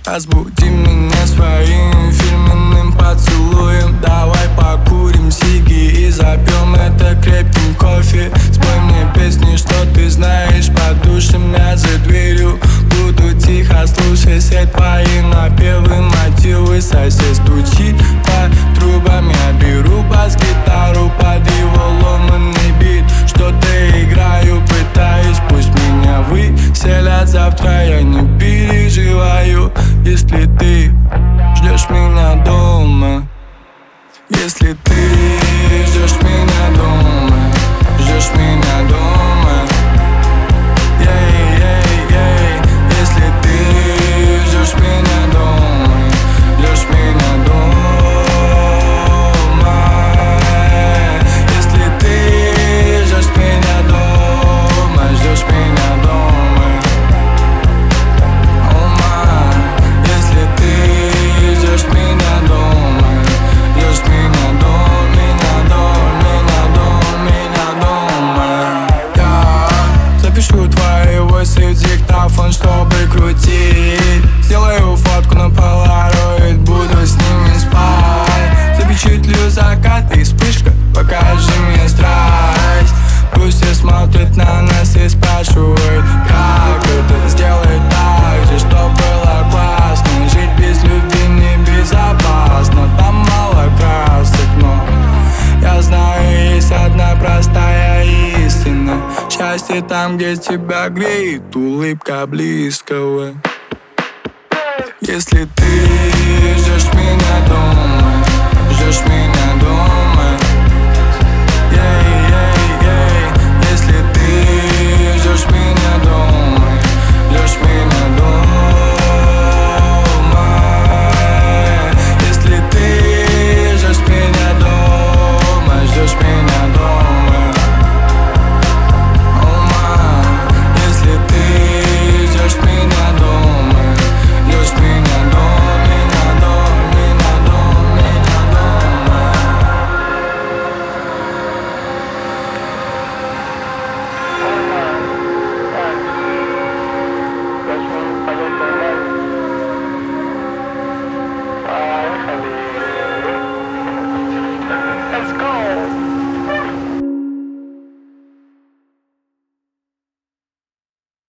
Разбуди меня своим фирменным поцелуем. Давай покурим сиги и запьем это крепким кофе. Спой мне песни, что ты знаешь, подушим я за дверью. Буду тихо слушать все твои напевы, мотивы. Сосед стучит по трубам, я беру бас-гитару под его ломанный бит. Что-то играю, пытаюсь, пусть меня выселят завтра, я не переживаю. Если ты ждешь меня дома, если ты ждешь меня дома, ждешь меня дома, если ты ждешь меня дома, ждешь меня дома, если ты ждешь меня дома, ждешь меня дома. Диктофон, чтобы крутить. Сделаю фотку на полароид, буду с ними спать. Запечатлю закат и вспышка, покажи мне страсть. Пусть все смотрят на нас и спрашивают, как это сделать так же, чтоб было классно. Жить без любви небезопасно, там мало красок, но я знаю, есть одна простая истина. Счастье там, где тебя греет улыбка близкого. Если ты ждешь меня дома, ждешь меня дома, если ты ждешь меня дома, ждешь меня